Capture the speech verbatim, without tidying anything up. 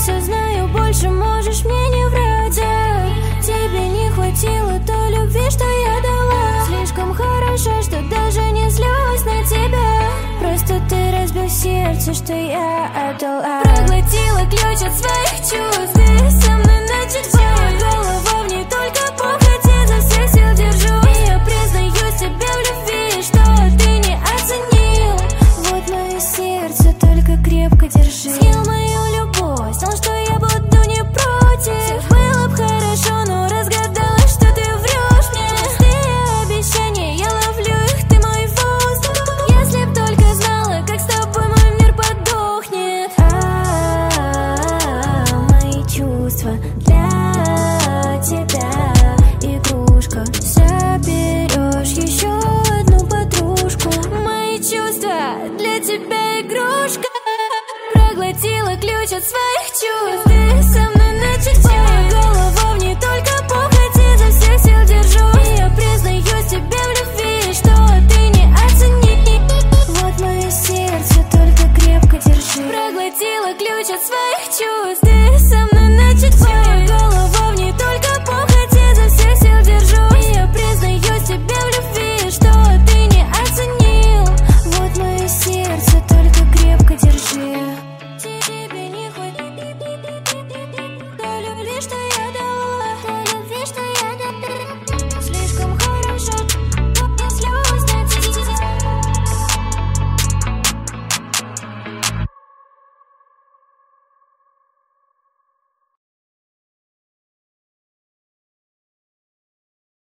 все знаю, больше можешь мне не врать. Тебе не хватило той любви, что я дала. Слишком хорошо, что даже не злюсь на тебя. Просто ты разбил сердце, что я отдала. Проглотила ключ от своих чувств. Ты со мной начать бой. Голова в ней только похоть, изо всех сил держу. И я признаюсь тебе в любви, что ты не оценил. Вот мое сердце, только крепко держи. Съел мою любовь, знал, что я буду не против. Все было б хорошо, но разгадала, что ты врешь мне. Простые обещания, я ловлю их, ты мой воздух. Если б только знала, как с тобой мой мир подохнет. А-а-а, мои чувства для тебя игрушка. Заберешь еще одну подружку. Мои чувства для тебя игрушка. Проглотила ключ от своих чувств. Ты со мной начать бой. Голова в ней только похоть, изо всех сил держу. И я признаюсь тебе в любви, что ты не оценил. Вот мое сердце, только крепко держи. Проглотила ключ от своих чувств. Ты со мной начать бой.